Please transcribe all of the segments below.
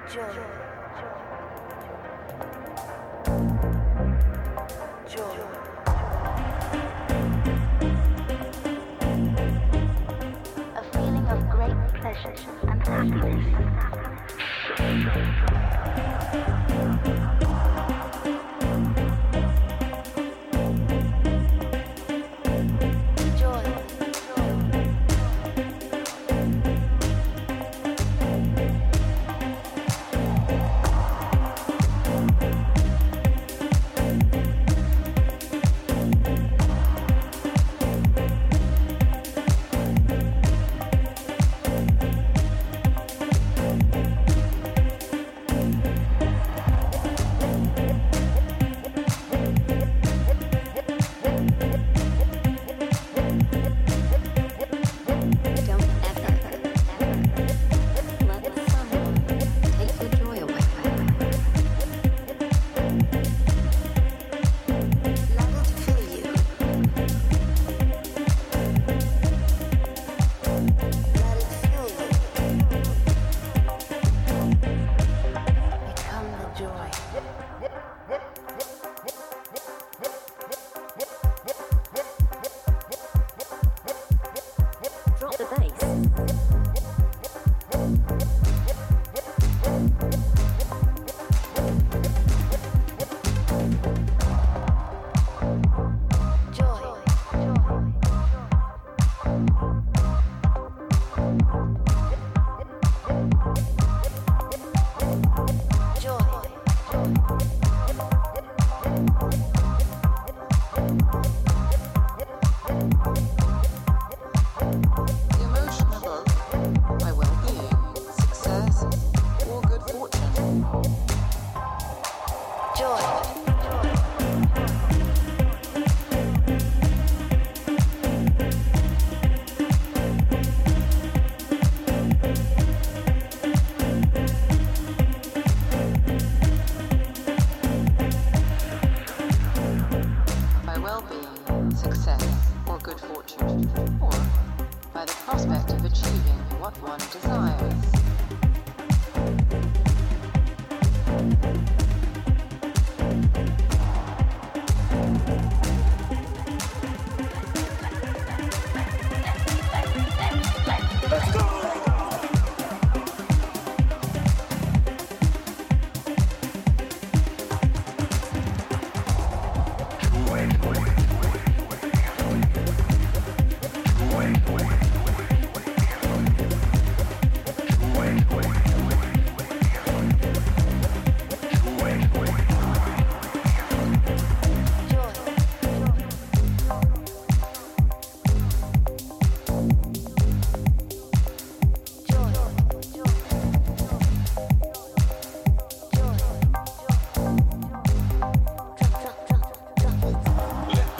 Let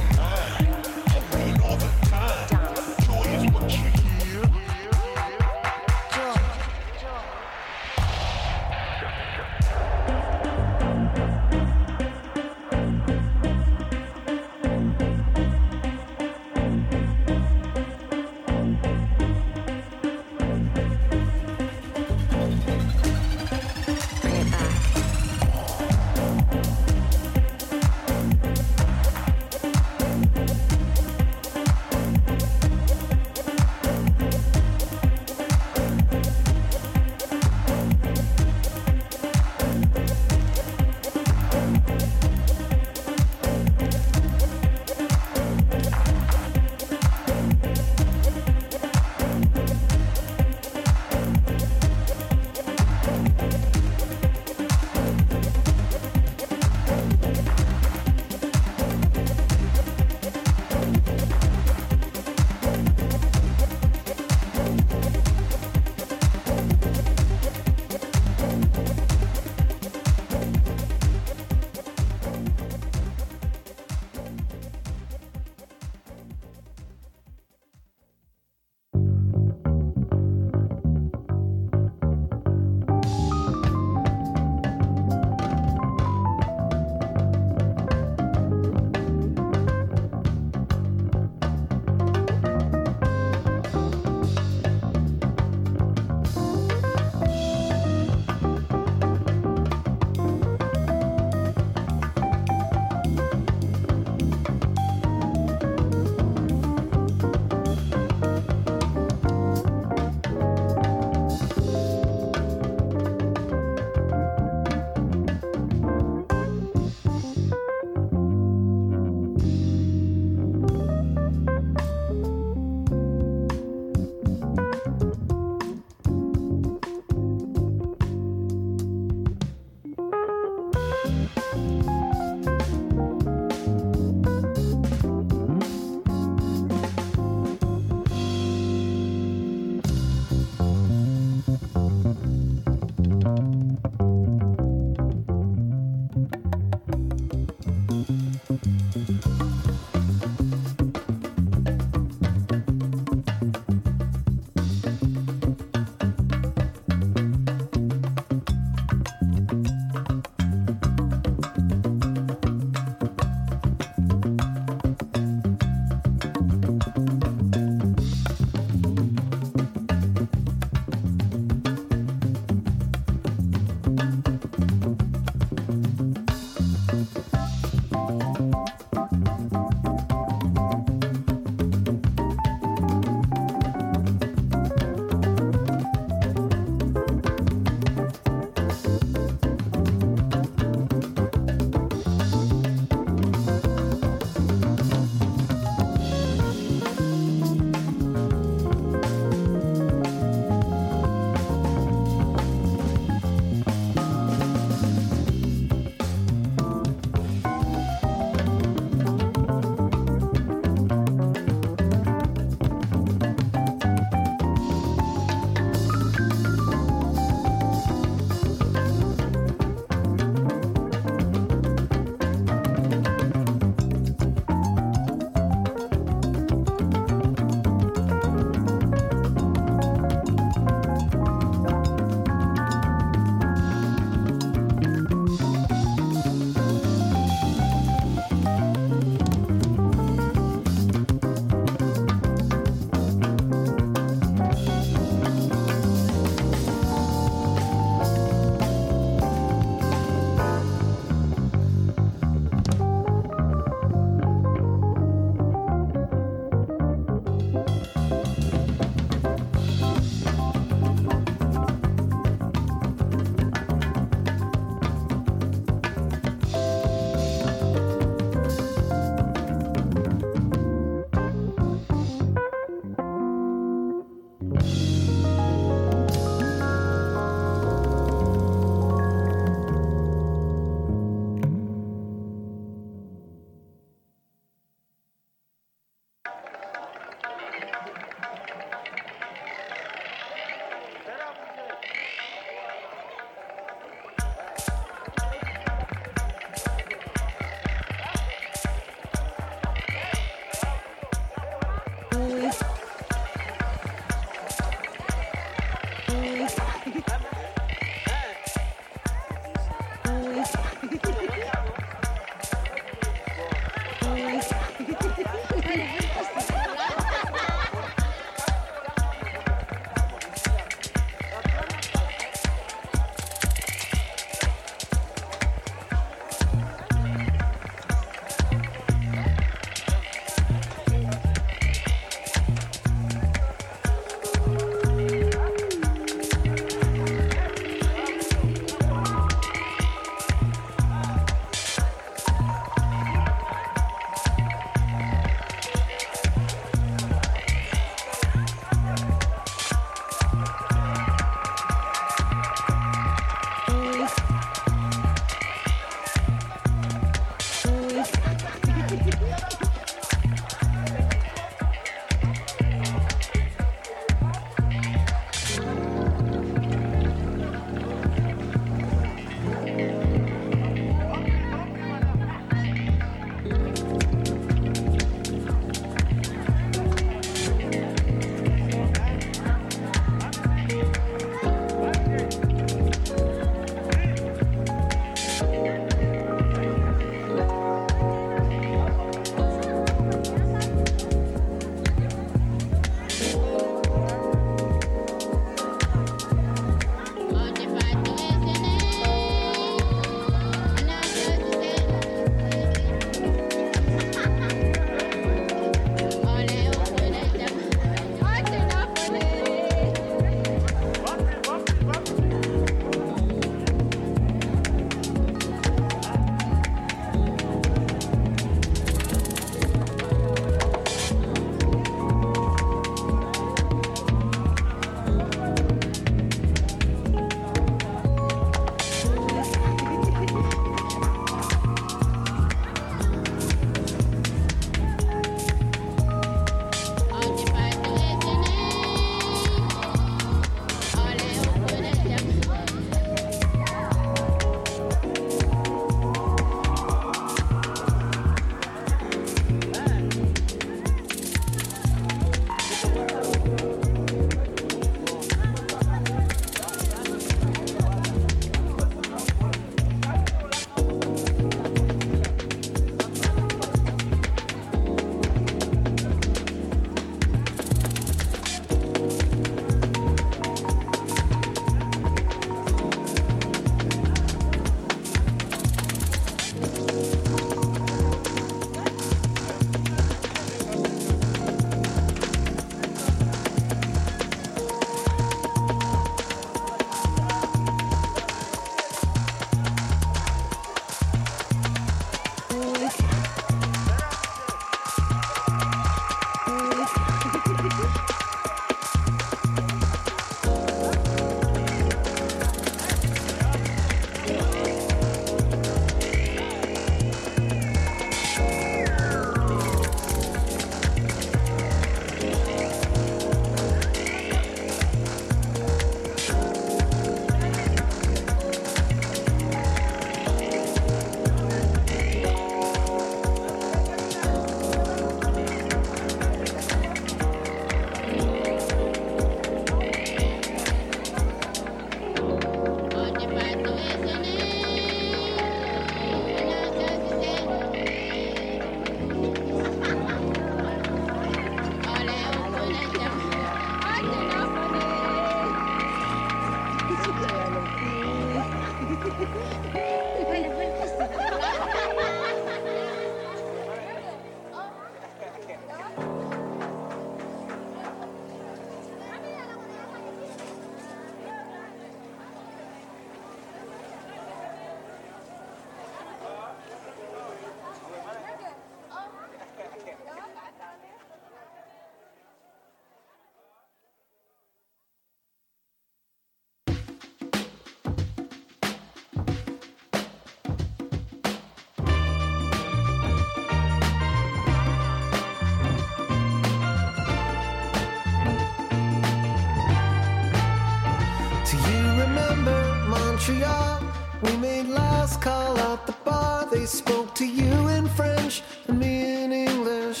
Montreal. We made last call at the bar. They spoke to you in French and me in English.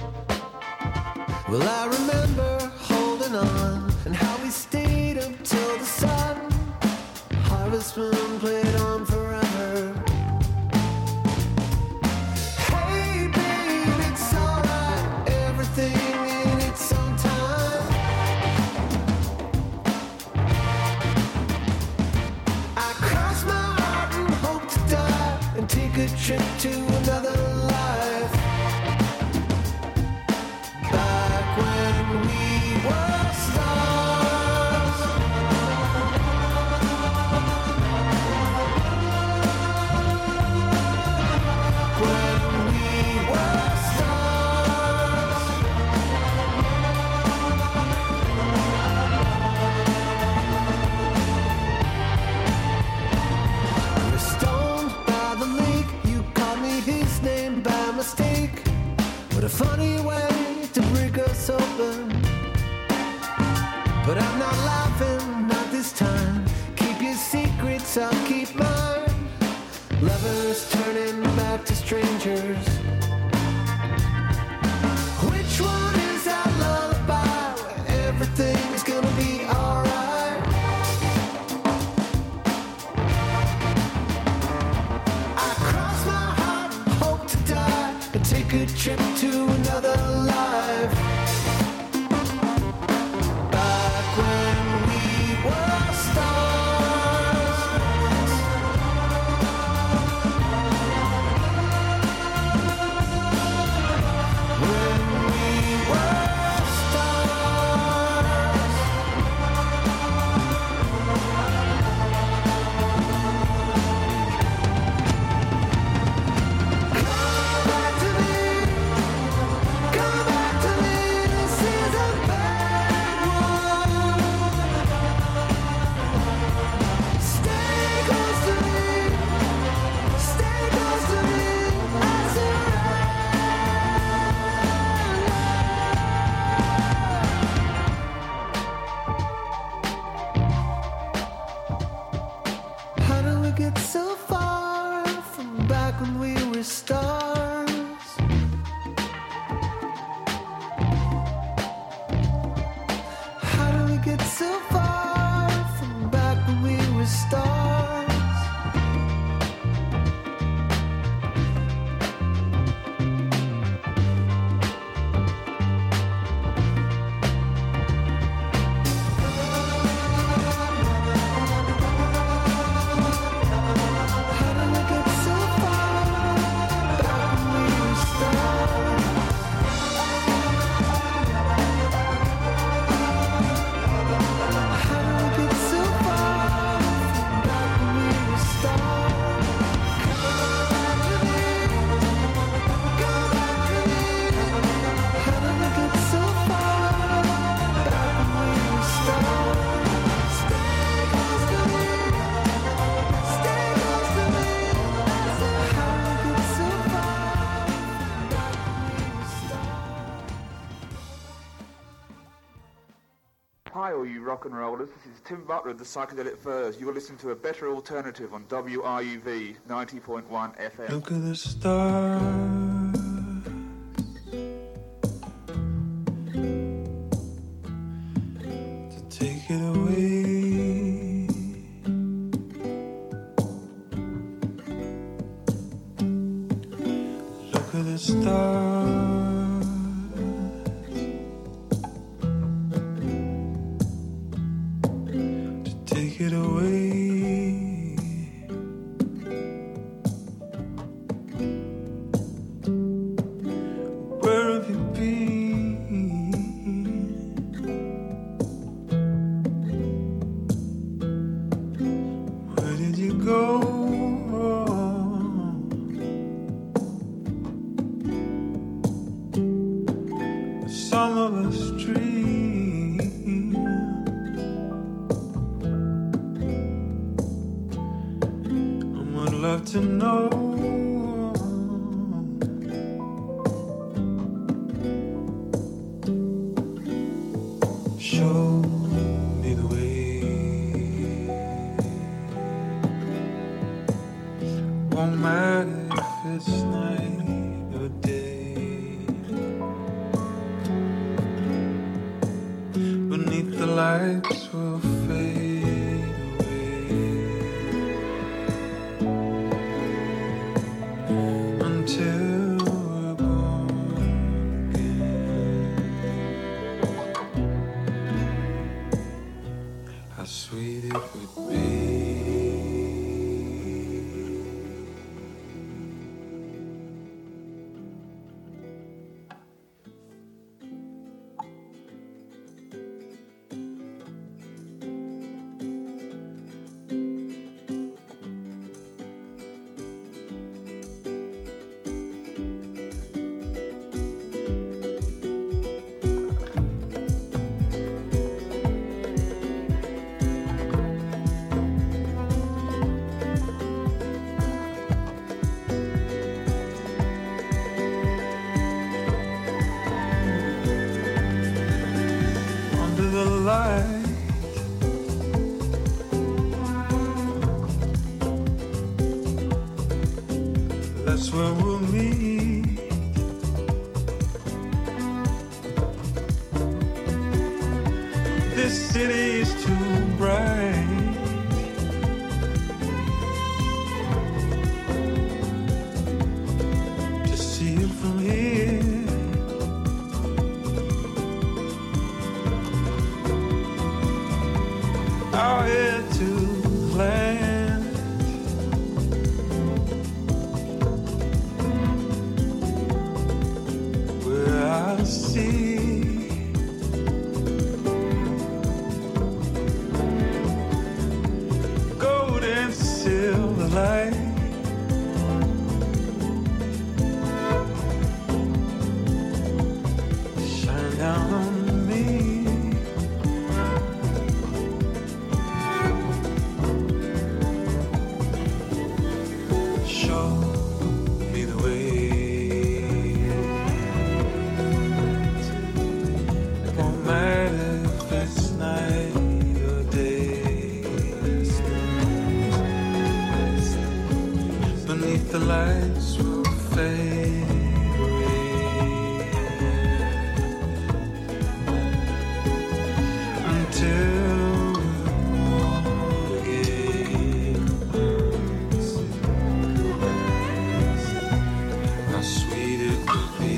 Well, I remember holding on and how we stayed up till the sun. Harvest Moon played on forever. Hey babe, it's alright, everything in its own time. I cross my heart and hope to die and take a trip to another life. Back when we were stars. When we were stars. We're stoned by the lake. You called me his name by mistake. What a funny way to break us open. But I'm not laughing, not this time. Keep your secrets, I'll keep mine. Lovers turning back to strangers. Which one is that lullaby where everything's gonna be alright? I cross my heart, hope to die, and take a trip to another life. Back when we were stars. When we were stars. Come back to me. Come back to me. This is a bad one. Stay close to me. Stay close to me. I surrender. How do we get so far from back when we were stars? How do we get so far from back when we were stars? How do we get so far back when we were stars? How do we get so far from back when we were stars? Come back to me. Come back to me. How do we get so far back when we were stars? Stay close to me. Stay close to me. How do we get so far back when we were stars? Hi, all you rock and rollers. This is Tim Butler of the Psychedelic Furs. You're listening to a better alternative on WRUV 90.1 FM. Look at the stars. To take it away. Look at the stars. To take it away. Where have you been? Where did you go? Some of us dream. I would love to know. Show me the way. lights will fade away until we're born again. How sweet it would be. That's where we'll meet. This city's too bright to see it from here. Our head to land, where I see gold and silver light. Shine down on me. Show me the way. It won't matter if it's night or day. Beneath the lights will fade away until we're again. How sweet it would be.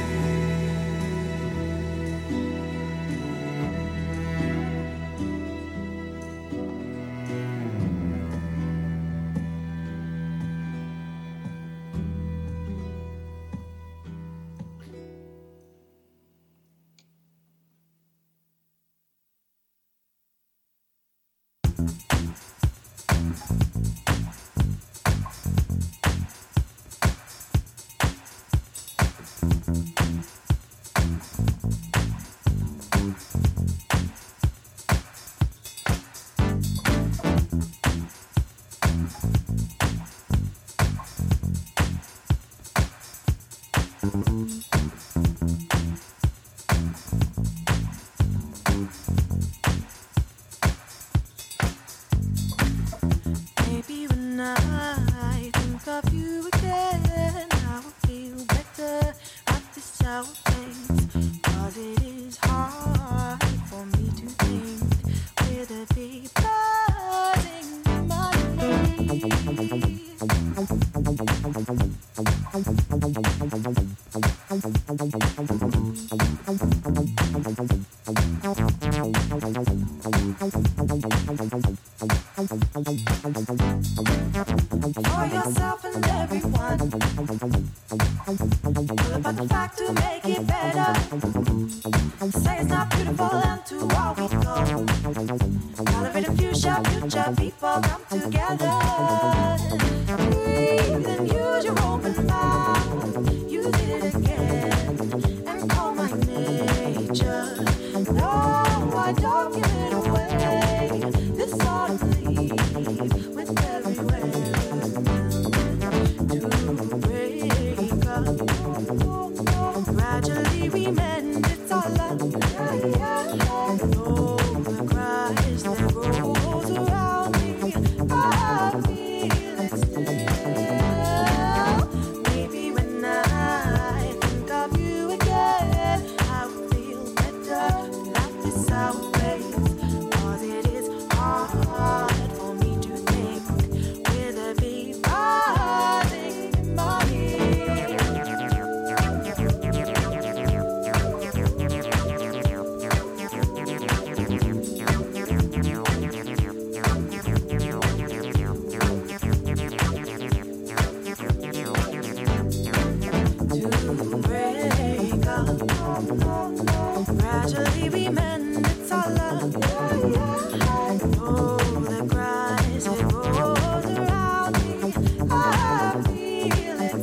Maybe when I think of you again, I will feel better at this sour face. 'Cause it is hard for me to think with a big buzzing in my For yourself and everyone, all about the fact to make it better. Say it's not beautiful and to all we go. Celebrate the future people come together. Breathe and use your open mouth. Use it again and call my nature. No, I don't give it away. This ought to leave with everywhere to break up. Gradually we mend, it's all up. Oh, the cries that rolls around me, I feel it still. Maybe when I think of you again, I will feel better. Life is our place. we mend, it's all love. Oh, the cries, it rolls around me. I feel it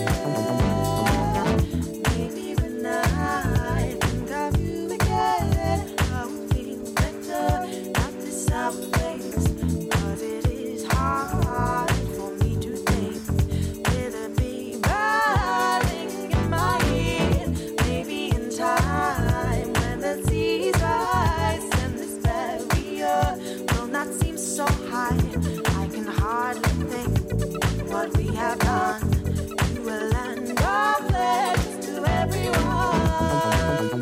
still. Maybe when I think of you again, I will feel better. Not this sour face, 'cause it is hard for me to think. Will it be burning in my ear? Maybe in time, when the seas rise and this barrier will not seem so high. I can hardly think what we have done to a land of legends to everyone.